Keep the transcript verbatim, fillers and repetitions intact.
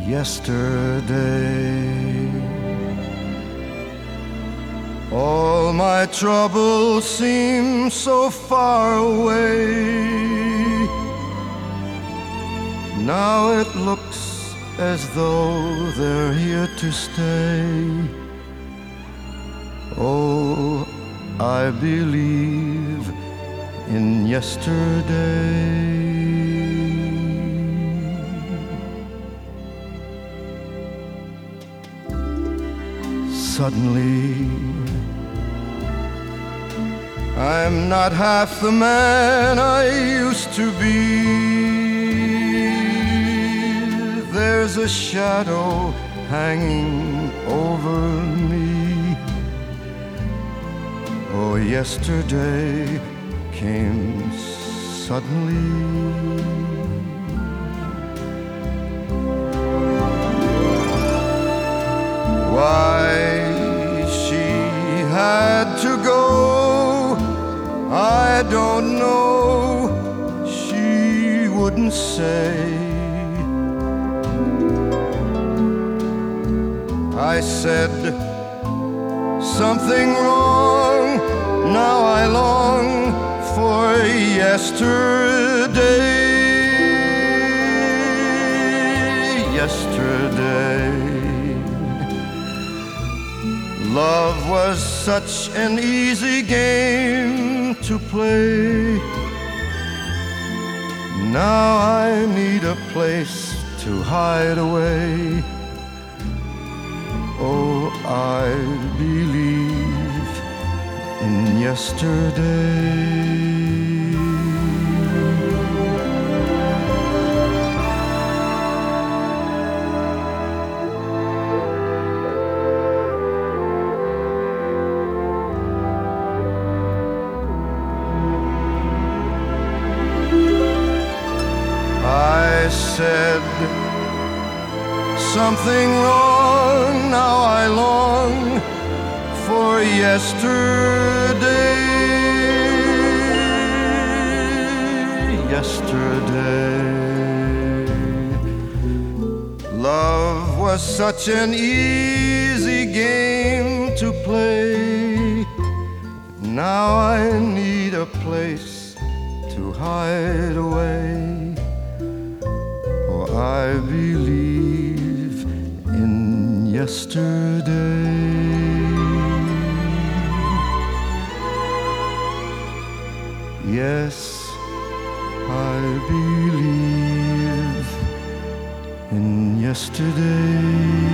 yesterday. All my troubles seem so far away. Now it looks as though they're here to stay. Oh, I believe in yesterday. Suddenly, I'm not half the man I used to be. There's a shadow hanging over me. Oh, yesterday came suddenly. Why she had to go, I don't know. She wouldn't say. I said something wrong. Now I long for yesterday. Yesterday, love was such an easy game to play. Now I need a place to hide away. Oh, I believe in yesterday. I said something wrong. Now I long for yesterday. Yesterday, love was such an easy game to play. Now I need a place to hide away. Oh, I believe in yesterday. Yes, I believe in yesterday.